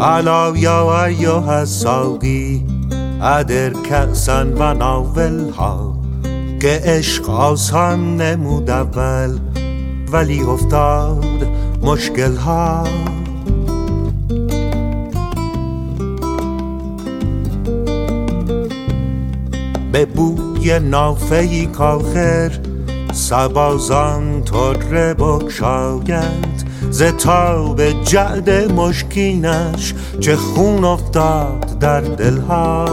ألا يا أيها الساقی ادر کأسا و ناولها که عشق آسان نمود اول ولی افتاد مشکل ها. به بوی نافه‌ای کآخر سبازان طره بگشاید، ز تاب جعد مشکینش چه خون افتاد در دلها.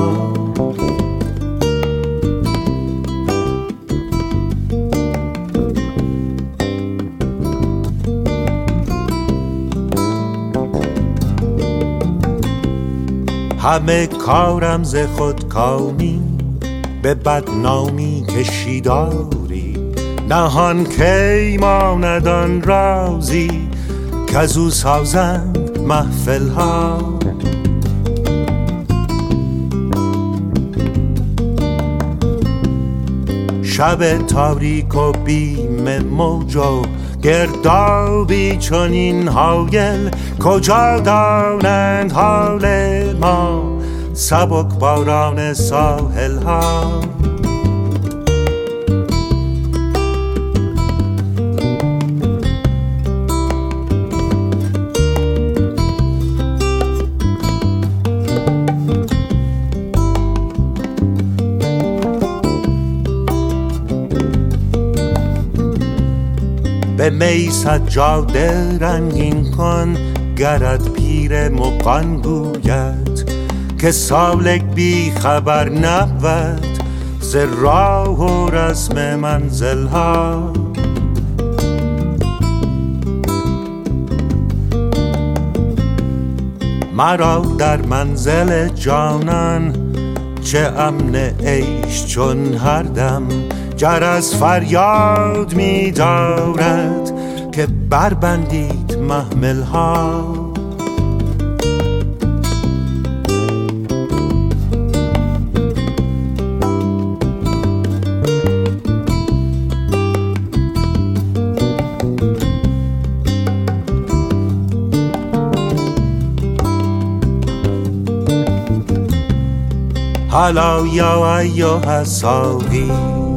همه کارم ز خودکامی به بدنامی کشیداری، نهان کی ماند آن رازی کزو سازند محفل ها. شب تاریک و بیم موج و گردابی چنین هایل، کجا دانند حال ما سبک باران ساحل ها. به می سجاده رنگین کن گرت پیر مغان گوید، که سالک بی خبر نبود ز راه و رسم منزل ها. مرا در منزل جانان چه امن عیش چون هر دم جرس فریاد می دارد که بربندید محمل ها. ألا يا أيها الساقي